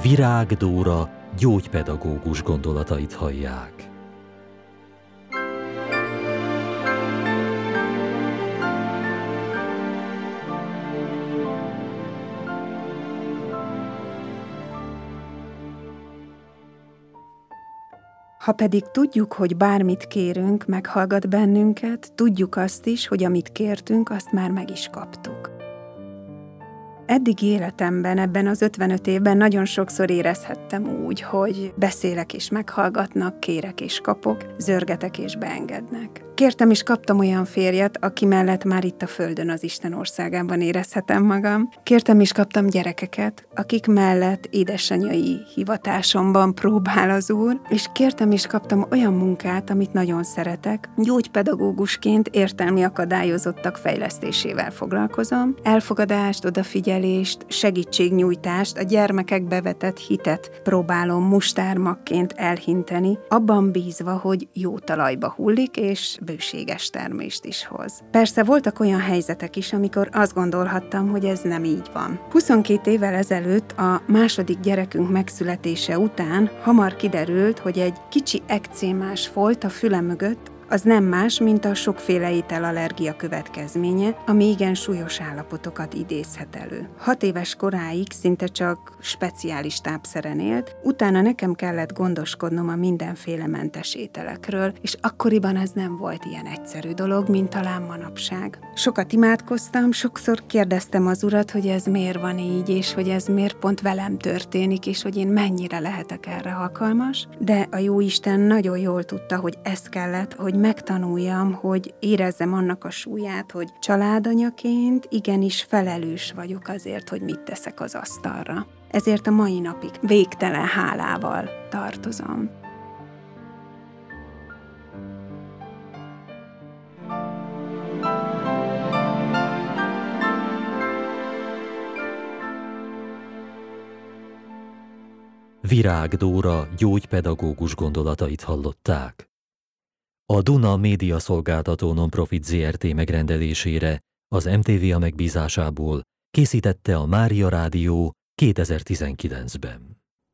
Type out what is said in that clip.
Virág Dóra gyógypedagógus gondolatait hallják. Ha pedig tudjuk, hogy bármit kérünk, meghallgat bennünket, tudjuk azt is, hogy amit kértünk, azt már meg is kaptuk. Eddig életemben, ebben az 55 évben nagyon sokszor érezhettem úgy, hogy beszélek és meghallgatnak, kérek és kapok, zörgetek és beengednek. Kértem és kaptam olyan férjet, aki mellett már itt a földön, az Isten országában érezhetem magam. Kértem és kaptam gyerekeket, akik mellett édesanyai hivatásomban próbál az Úr, és kértem és kaptam olyan munkát, amit nagyon szeretek. Gyógypedagógusként értelmi akadályozottak fejlesztésével foglalkozom. Elfogadást, odafigyelést, segítségnyújtást, a gyermekekbe vetett hitet próbálom mustármagként elhinteni, abban bízva, hogy jó talajba hullik, és bőséges termést is hoz. Persze voltak olyan helyzetek is, amikor azt gondolhattam, hogy ez nem így van. 22 évvel ezelőtt a második gyerekünk megszületése után hamar kiderült, hogy egy kicsi ekcémás folt a fülem mögött, az nem más, mint a sokféle ételallergia következménye, ami igen súlyos állapotokat idézhet elő. 6 éves koráig szinte csak speciális tápszeren élt, utána nekem kellett gondoskodnom a mindenféle mentes ételekről, és akkoriban ez nem volt ilyen egyszerű dolog, mint talán manapság. Sokat imádkoztam, sokszor kérdeztem az Urat, hogy ez miért van így, és hogy ez miért pont velem történik, és hogy én mennyire lehetek erre alkalmas, de a Jóisten nagyon jól tudta, hogy ez kellett, hogy megtanuljam, hogy érezzem annak a súlyát, hogy családanyaként igenis felelős vagyok azért, hogy mit teszek az asztalra. Ezért a mai napig végtelen hálával tartozom. Virág Dóra gyógypedagógus gondolatait hallották. A Duna Média Szolgáltató Nonprofit Zrt. Megrendelésére az MTV megbízásából készítette a Mária Rádió 2019-ben.